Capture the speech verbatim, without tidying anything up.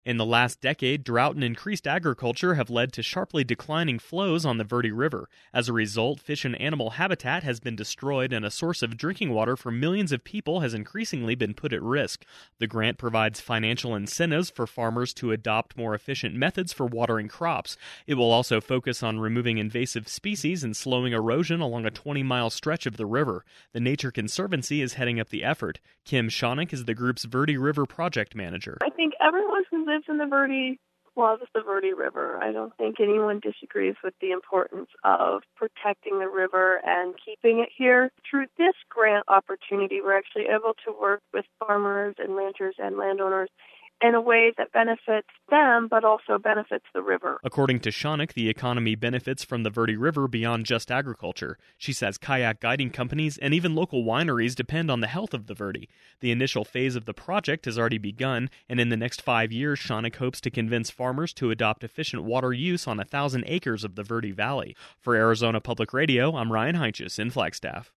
In the last decade, drought and increased agriculture have led to sharply declining flows on the Verde River. As a result, fish and animal habitat has been destroyed and a source of drinking water for millions of people has increasingly been put at risk. The grant provides financial incentives for farmers to adopt more efficient methods for watering crops. It will also focus on removing invasive species and slowing erosion along a twenty-mile stretch of the river. The Nature Conservancy is heading up the effort. Kim Shonick is the group's Verde River project manager. I think everyone who lives in the Verde loves the Verde River. I don't think anyone disagrees with the importance of protecting the river and keeping it here. Through this grant opportunity, we're actually able to work with farmers and ranchers and landowners in a way that benefits them, but also benefits the river. According to Shonick, the economy benefits from the Verde River beyond just agriculture. She says kayak guiding companies and even local wineries depend on the health of the Verde. The initial phase of the project has already begun, and in the next five years, Shonick hopes to convince farmers to adopt efficient water use on a thousand acres of the Verde Valley. For Arizona Public Radio, I'm Ryan Heinches in Flagstaff.